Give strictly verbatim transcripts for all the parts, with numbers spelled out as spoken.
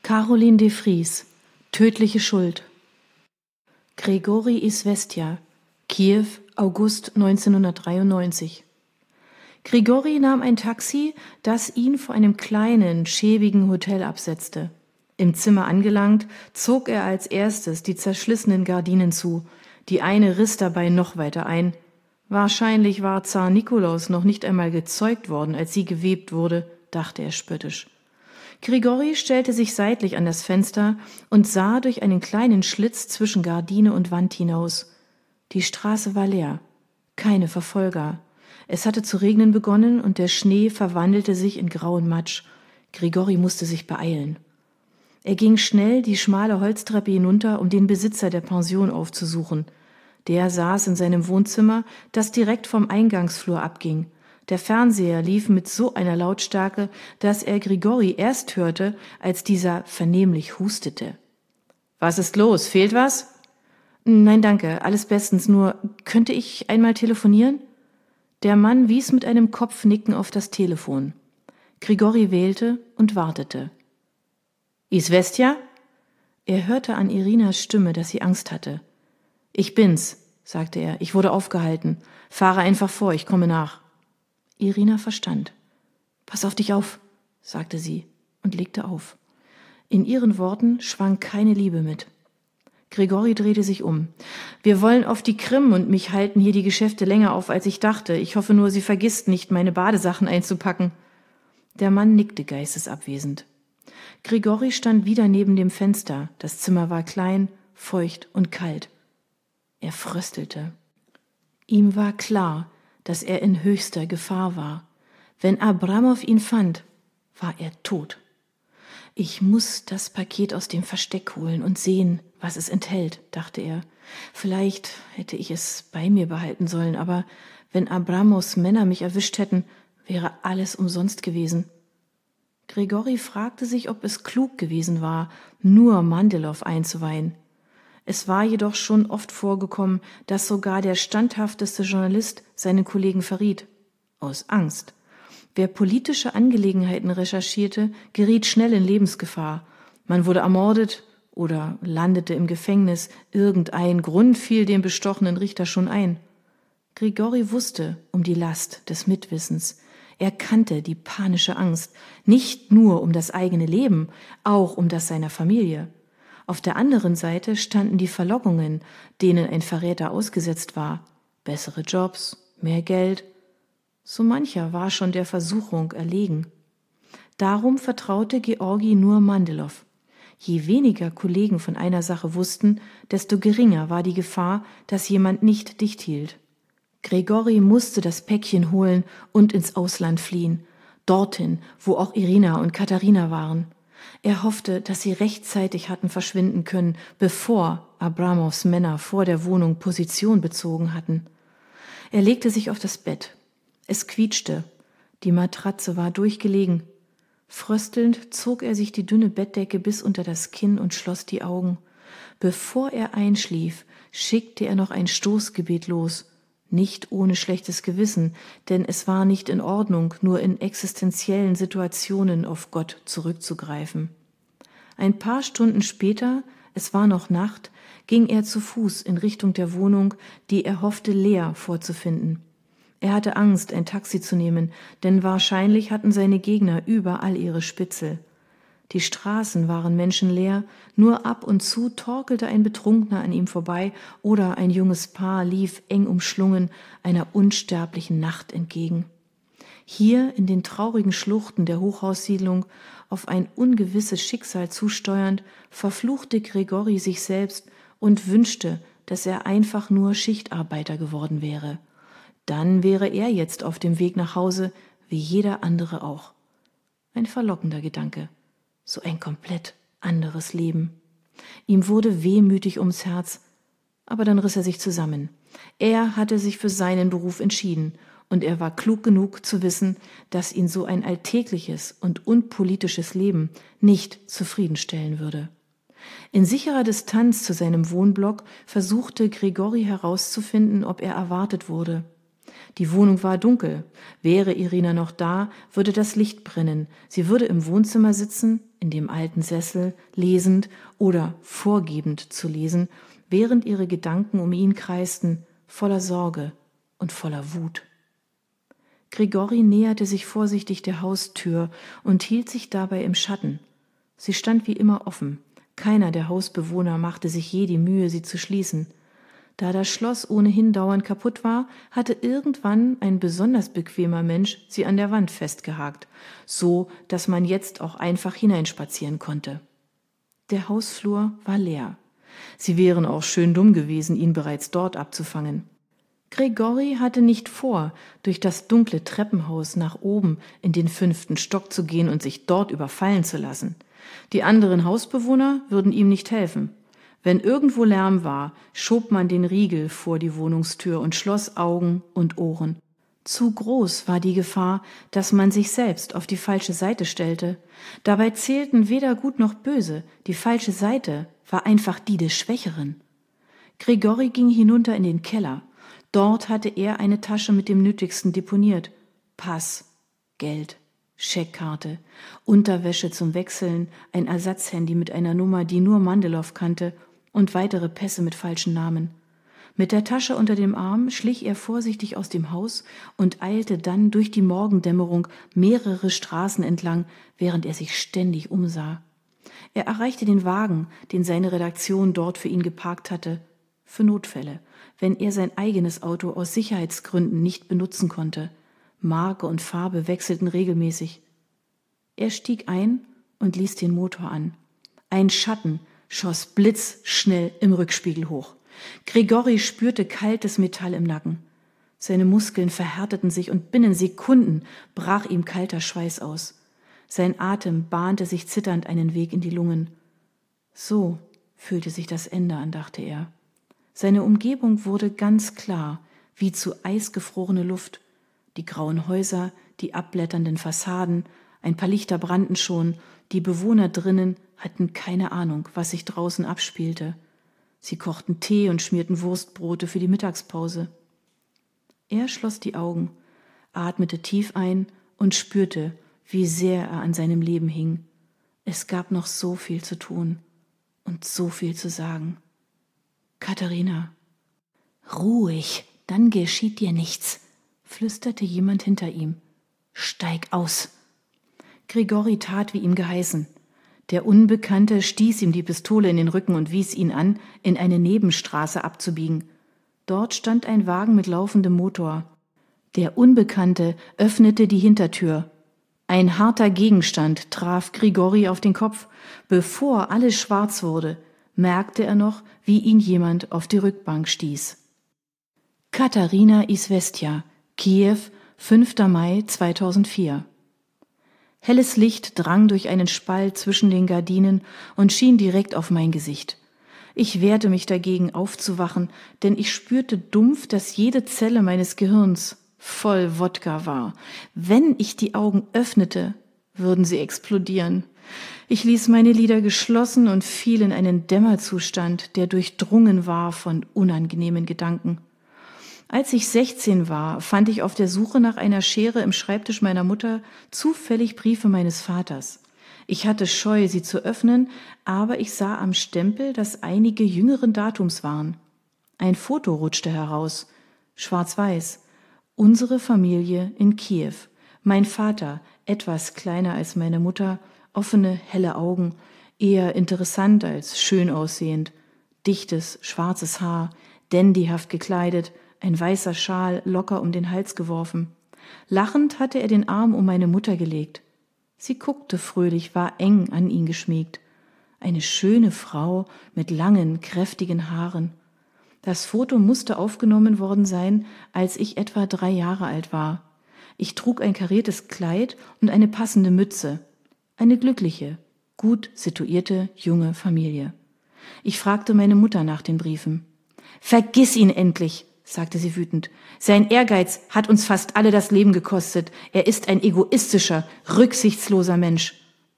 Caroline de Vries, Tödliche Schuld. Grigori Izvestja, Kiew, August neunzehnhundertdreiundneunzig. Grigori nahm ein Taxi, das ihn vor einem kleinen, schäbigen Hotel absetzte. Im Zimmer angelangt, zog er als erstes die zerschlissenen Gardinen zu. Die eine riss dabei noch weiter ein. Wahrscheinlich war Zar Nikolaus noch nicht einmal gezeugt worden, als sie gewebt wurde, dachte er spöttisch. Grigori stellte sich seitlich an das Fenster und sah durch einen kleinen Schlitz zwischen Gardine und Wand hinaus. Die Straße war leer, keine Verfolger. Es hatte zu regnen begonnen und der Schnee verwandelte sich in grauen Matsch. Grigori musste sich beeilen. Er ging schnell die schmale Holztreppe hinunter, um den Besitzer der Pension aufzusuchen. Der saß in seinem Wohnzimmer, das direkt vom Eingangsflur abging. Der Fernseher lief mit so einer Lautstärke, dass er Grigori erst hörte, als dieser vernehmlich hustete. »Was ist los? Fehlt was?« »Nein, danke, alles bestens, nur könnte ich einmal telefonieren?« Der Mann wies mit einem Kopfnicken auf das Telefon. Grigori wählte und wartete. »Izvestja?« Er hörte an Irinas Stimme, dass sie Angst hatte. »Ich bin's«, sagte er, »ich wurde aufgehalten. Fahre einfach vor, ich komme nach.« Irina verstand. »Pass auf dich auf«, sagte sie und legte auf. In ihren Worten schwang keine Liebe mit. Grigori drehte sich um. »Wir wollen auf die Krim und mich halten hier die Geschäfte länger auf, als ich dachte. Ich hoffe nur, sie vergisst nicht, meine Badesachen einzupacken.« Der Mann nickte geistesabwesend. Grigori stand wieder neben dem Fenster. Das Zimmer war klein, feucht und kalt. Er fröstelte. Ihm war klar, dass er in höchster Gefahr war. Wenn Abramow ihn fand, war er tot. »Ich muss das Paket aus dem Versteck holen und sehen, was es enthält«, dachte er. »Vielleicht hätte ich es bei mir behalten sollen, aber wenn Abramows Männer mich erwischt hätten, wäre alles umsonst gewesen.« Grigori fragte sich, ob es klug gewesen war, nur Mandelow einzuweihen. Es war jedoch schon oft vorgekommen, dass sogar der standhafteste Journalist seinen Kollegen verriet. Aus Angst. Wer politische Angelegenheiten recherchierte, geriet schnell in Lebensgefahr. Man wurde ermordet oder landete im Gefängnis. Irgendein Grund fiel dem bestochenen Richter schon ein. Grigori wusste um die Last des Mitwissens. Er kannte die panische Angst, nicht nur um das eigene Leben, auch um das seiner Familie. Auf der anderen Seite standen die Verlockungen, denen ein Verräter ausgesetzt war. Bessere Jobs, mehr Geld. So mancher war schon der Versuchung erlegen. Darum vertraute Georgi nur Mandelow. Je weniger Kollegen von einer Sache wussten, desto geringer war die Gefahr, dass jemand nicht dicht hielt. Grigori musste das Päckchen holen und ins Ausland fliehen, dorthin, wo auch Irina und Katharina waren. Er hoffte, dass sie rechtzeitig hatten verschwinden können, bevor Abramows Männer vor der Wohnung Position bezogen hatten. Er legte sich auf das Bett. Es quietschte. Die Matratze war durchgelegen. Fröstelnd zog er sich die dünne Bettdecke bis unter das Kinn und schloss die Augen. Bevor er einschlief, schickte er noch ein Stoßgebet los. Nicht ohne schlechtes Gewissen, denn es war nicht in Ordnung, nur in existenziellen Situationen auf Gott zurückzugreifen. Ein paar Stunden später, es war noch Nacht, ging er zu Fuß in Richtung der Wohnung, die er hoffte leer vorzufinden. Er hatte Angst, ein Taxi zu nehmen, denn wahrscheinlich hatten seine Gegner überall ihre Spitzel. Die Straßen waren menschenleer, nur ab und zu torkelte ein Betrunkener an ihm vorbei oder ein junges Paar lief eng umschlungen einer unsterblichen Nacht entgegen. Hier in den traurigen Schluchten der Hochhaussiedlung, auf ein ungewisses Schicksal zusteuernd, verfluchte Grigori sich selbst und wünschte, dass er einfach nur Schichtarbeiter geworden wäre. Dann wäre er jetzt auf dem Weg nach Hause, wie jeder andere auch. Ein verlockender Gedanke. So ein komplett anderes Leben. Ihm wurde wehmütig ums Herz, aber dann riss er sich zusammen. Er hatte sich für seinen Beruf entschieden und er war klug genug zu wissen, dass ihn so ein alltägliches und unpolitisches Leben nicht zufriedenstellen würde. In sicherer Distanz zu seinem Wohnblock versuchte Grigori herauszufinden, ob er erwartet wurde. Die Wohnung war dunkel. Wäre Irina noch da, würde das Licht brennen. Sie würde im Wohnzimmer sitzen, in dem alten Sessel, lesend oder vorgebend zu lesen, während ihre Gedanken um ihn kreisten, voller Sorge und voller Wut. Grigori näherte sich vorsichtig der Haustür und hielt sich dabei im Schatten. Sie stand wie immer offen. Keiner der Hausbewohner machte sich je die Mühe, sie zu schließen. Da das Schloss ohnehin dauernd kaputt war, hatte irgendwann ein besonders bequemer Mensch sie an der Wand festgehakt, so dass man jetzt auch einfach hineinspazieren konnte. Der Hausflur war leer. Sie wären auch schön dumm gewesen, ihn bereits dort abzufangen. Grigori hatte nicht vor, durch das dunkle Treppenhaus nach oben in den fünften Stock zu gehen und sich dort überfallen zu lassen. Die anderen Hausbewohner würden ihm nicht helfen. Wenn irgendwo Lärm war, schob man den Riegel vor die Wohnungstür und schloss Augen und Ohren. Zu groß war die Gefahr, dass man sich selbst auf die falsche Seite stellte. Dabei zählten weder Gut noch Böse, die falsche Seite war einfach die des Schwächeren. Grigori ging hinunter in den Keller. Dort hatte er eine Tasche mit dem Nötigsten deponiert. Pass, Geld, Scheckkarte, Unterwäsche zum Wechseln, ein Ersatzhandy mit einer Nummer, die nur Mandelow kannte, und weitere Pässe mit falschen Namen. Mit der Tasche unter dem Arm schlich er vorsichtig aus dem Haus und eilte dann durch die Morgendämmerung mehrere Straßen entlang, während er sich ständig umsah. Er erreichte den Wagen, den seine Redaktion dort für ihn geparkt hatte, für Notfälle, wenn er sein eigenes Auto aus Sicherheitsgründen nicht benutzen konnte. Marke und Farbe wechselten regelmäßig. Er stieg ein und ließ den Motor an. Ein Schatten schoss blitzschnell im Rückspiegel hoch. Grigori spürte kaltes Metall im Nacken. Seine Muskeln verhärteten sich und binnen Sekunden brach ihm kalter Schweiß aus. Sein Atem bahnte sich zitternd einen Weg in die Lungen. So fühlte sich das Ende an, dachte er. Seine Umgebung wurde ganz klar, wie zu eisgefrorene Luft. Die grauen Häuser, die abblätternden Fassaden, ein paar Lichter brannten schon, die Bewohner drinnen hatten keine Ahnung, was sich draußen abspielte. Sie kochten Tee und schmierten Wurstbrote für die Mittagspause. Er schloss die Augen, atmete tief ein und spürte, wie sehr er an seinem Leben hing. Es gab noch so viel zu tun und so viel zu sagen. Katharina. Ruhig, dann geschieht dir nichts, flüsterte jemand hinter ihm. Steig aus. Grigori tat, wie ihm geheißen. Der Unbekannte stieß ihm die Pistole in den Rücken und wies ihn an, in eine Nebenstraße abzubiegen. Dort stand ein Wagen mit laufendem Motor. Der Unbekannte öffnete die Hintertür. Ein harter Gegenstand traf Grigori auf den Kopf. Bevor alles schwarz wurde, merkte er noch, wie ihn jemand auf die Rückbank stieß. Katharina Izvestja, Kiew, fünfter Mai zweitausendvier. Helles Licht drang durch einen Spalt zwischen den Gardinen und schien direkt auf mein Gesicht. Ich wehrte mich dagegen, aufzuwachen, denn ich spürte dumpf, dass jede Zelle meines Gehirns voll Wodka war. Wenn ich die Augen öffnete, würden sie explodieren. Ich ließ meine Lider geschlossen und fiel in einen Dämmerzustand, der durchdrungen war von unangenehmen Gedanken. Als ich sechzehn war, fand ich auf der Suche nach einer Schere im Schreibtisch meiner Mutter zufällig Briefe meines Vaters. Ich hatte Scheu, sie zu öffnen, aber ich sah am Stempel, dass einige jüngeren Datums waren. Ein Foto rutschte heraus, schwarz-weiß. Unsere Familie in Kiew. Mein Vater, etwas kleiner als meine Mutter, offene, helle Augen, eher interessant als schön aussehend, dichtes, schwarzes Haar, dandyhaft gekleidet, ein weißer Schal locker um den Hals geworfen. Lachend hatte er den Arm um meine Mutter gelegt. Sie guckte fröhlich, war eng an ihn geschmiegt. Eine schöne Frau mit langen, kräftigen Haaren. Das Foto musste aufgenommen worden sein, als ich etwa drei Jahre alt war. Ich trug ein kariertes Kleid und eine passende Mütze. Eine glückliche, gut situierte junge Familie. Ich fragte meine Mutter nach den Briefen. »Vergiss ihn endlich«, sagte sie wütend. »Sein Ehrgeiz hat uns fast alle das Leben gekostet. Er ist ein egoistischer, rücksichtsloser Mensch.«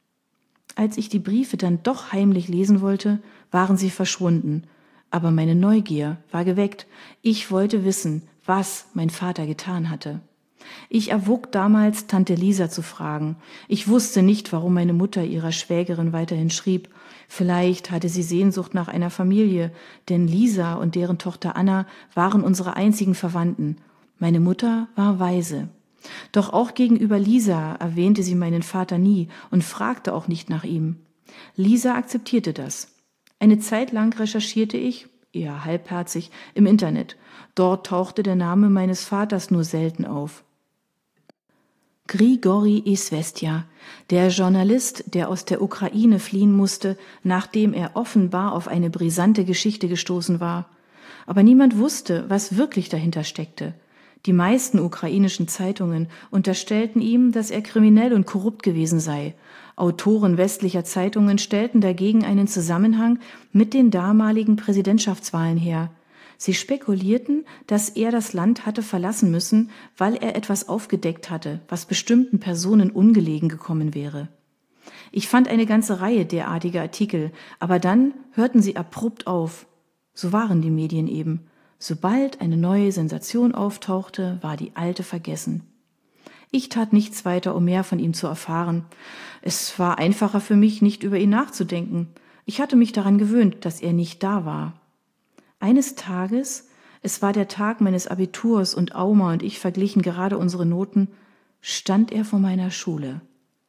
Als ich die Briefe dann doch heimlich lesen wollte, waren sie verschwunden. Aber meine Neugier war geweckt. Ich wollte wissen, was mein Vater getan hatte. Ich erwog damals, Tante Lisa zu fragen. Ich wusste nicht, warum meine Mutter ihrer Schwägerin weiterhin schrieb. Vielleicht hatte sie Sehnsucht nach einer Familie, denn Lisa und deren Tochter Anna waren unsere einzigen Verwandten. Meine Mutter war Waise. Doch auch gegenüber Lisa erwähnte sie meinen Vater nie und fragte auch nicht nach ihm. Lisa akzeptierte das. Eine Zeit lang recherchierte ich, eher halbherzig, im Internet. Dort tauchte der Name meines Vaters nur selten auf. Grigori Iswestja, der Journalist, der aus der Ukraine fliehen musste, nachdem er offenbar auf eine brisante Geschichte gestoßen war. Aber niemand wusste, was wirklich dahinter steckte. Die meisten ukrainischen Zeitungen unterstellten ihm, dass er kriminell und korrupt gewesen sei. Autoren westlicher Zeitungen stellten dagegen einen Zusammenhang mit den damaligen Präsidentschaftswahlen her. Sie spekulierten, dass er das Land hatte verlassen müssen, weil er etwas aufgedeckt hatte, was bestimmten Personen ungelegen gekommen wäre. Ich fand eine ganze Reihe derartiger Artikel, aber dann hörten sie abrupt auf. So waren die Medien eben. Sobald eine neue Sensation auftauchte, war die alte vergessen. Ich tat nichts weiter, um mehr von ihm zu erfahren. Es war einfacher für mich, nicht über ihn nachzudenken. Ich hatte mich daran gewöhnt, dass er nicht da war. Eines Tages, es war der Tag meines Abiturs und Auma und ich verglichen gerade unsere Noten, stand er vor meiner Schule.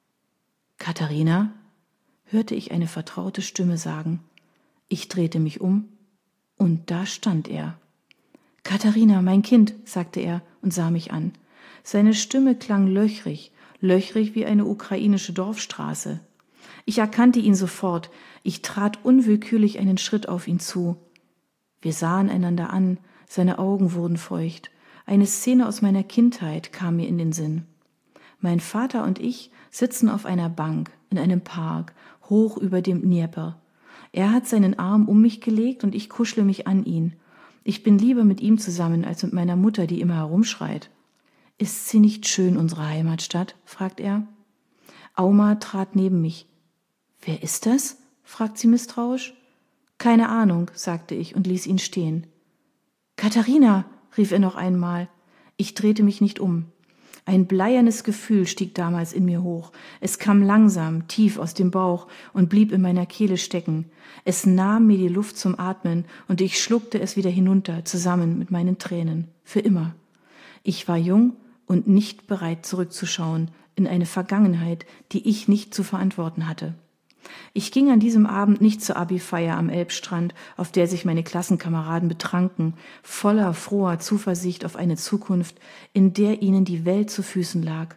»Katharina«, hörte ich eine vertraute Stimme sagen. Ich drehte mich um und da stand er. »Katharina, mein Kind«, sagte er und sah mich an. Seine Stimme klang löchrig, löchrig wie eine ukrainische Dorfstraße. Ich erkannte ihn sofort, ich trat unwillkürlich einen Schritt auf ihn zu. Wir sahen einander an, seine Augen wurden feucht. Eine Szene aus meiner Kindheit kam mir in den Sinn. Mein Vater und ich sitzen auf einer Bank in einem Park, hoch über dem Dnieper. Er hat seinen Arm um mich gelegt und ich kuschle mich an ihn. Ich bin lieber mit ihm zusammen als mit meiner Mutter, die immer herumschreit. »Ist sie nicht schön, unsere Heimatstadt?« fragt er. Auma trat neben mich. »Wer ist das?« fragt sie misstrauisch. »Keine Ahnung«, sagte ich und ließ ihn stehen. »Katharina«, rief er noch einmal. Ich drehte mich nicht um. Ein bleiernes Gefühl stieg damals in mir hoch. Es kam langsam, tief aus dem Bauch und blieb in meiner Kehle stecken. Es nahm mir die Luft zum Atmen und ich schluckte es wieder hinunter, zusammen mit meinen Tränen. Für immer. Ich war jung und nicht bereit zurückzuschauen in eine Vergangenheit, die ich nicht zu verantworten hatte. Ich ging an diesem Abend nicht zur Abi-Feier am Elbstrand, auf der sich meine Klassenkameraden betranken, voller froher Zuversicht auf eine Zukunft, in der ihnen die Welt zu Füßen lag.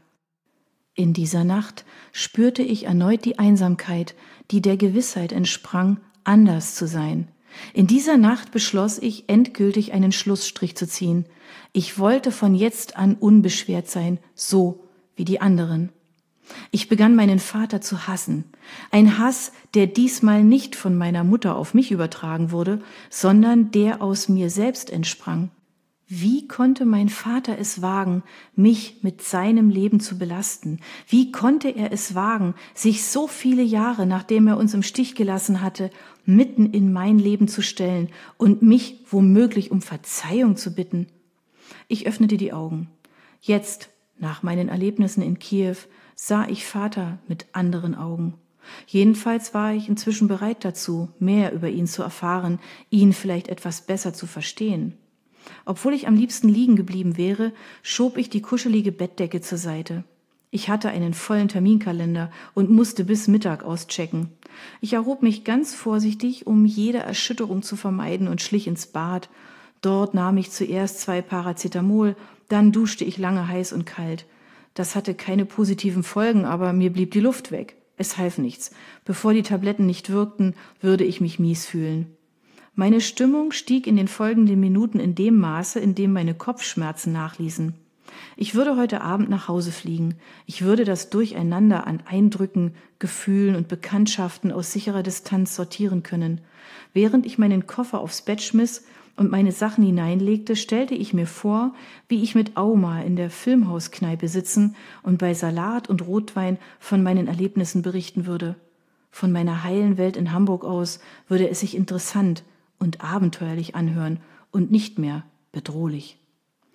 In dieser Nacht spürte ich erneut die Einsamkeit, die der Gewissheit entsprang, anders zu sein. In dieser Nacht beschloss ich, endgültig einen Schlussstrich zu ziehen. Ich wollte von jetzt an unbeschwert sein, so wie die anderen. Ich begann meinen Vater zu hassen. Ein Hass, der diesmal nicht von meiner Mutter auf mich übertragen wurde, sondern der aus mir selbst entsprang. Wie konnte mein Vater es wagen, mich mit seinem Leben zu belasten? Wie konnte er es wagen, sich so viele Jahre, nachdem er uns im Stich gelassen hatte, mitten in mein Leben zu stellen und mich womöglich um Verzeihung zu bitten? Ich öffnete die Augen. Jetzt, nach meinen Erlebnissen in Kiew, sah ich Vater mit anderen Augen. Jedenfalls war ich inzwischen bereit dazu, mehr über ihn zu erfahren, ihn vielleicht etwas besser zu verstehen. Obwohl ich am liebsten liegen geblieben wäre, schob ich die kuschelige Bettdecke zur Seite. Ich hatte einen vollen Terminkalender und musste bis Mittag auschecken. Ich erhob mich ganz vorsichtig, um jede Erschütterung zu vermeiden und schlich ins Bad. Dort nahm ich zuerst zwei Paracetamol, dann duschte ich lange heiß und kalt. Das hatte keine positiven Folgen, aber mir blieb die Luft weg. Es half nichts. Bevor die Tabletten nicht wirkten, würde ich mich mies fühlen. Meine Stimmung stieg in den folgenden Minuten in dem Maße, in dem meine Kopfschmerzen nachließen. Ich würde heute Abend nach Hause fliegen. Ich würde das Durcheinander an Eindrücken, Gefühlen und Bekanntschaften aus sicherer Distanz sortieren können. Während ich meinen Koffer aufs Bett schmiss und meine Sachen hineinlegte, stellte ich mir vor, wie ich mit Auma in der Filmhauskneipe sitzen und bei Salat und Rotwein von meinen Erlebnissen berichten würde. Von meiner heilen Welt in Hamburg aus würde es sich interessant und abenteuerlich anhören und nicht mehr bedrohlich.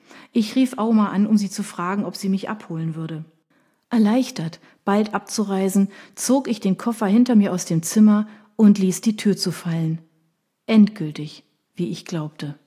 Ich rief Auma an, um sie zu fragen, ob sie mich abholen würde. Erleichtert, bald abzureisen, zog ich den Koffer hinter mir aus dem Zimmer und ließ die Tür zufallen. Endgültig, wie ich glaubte.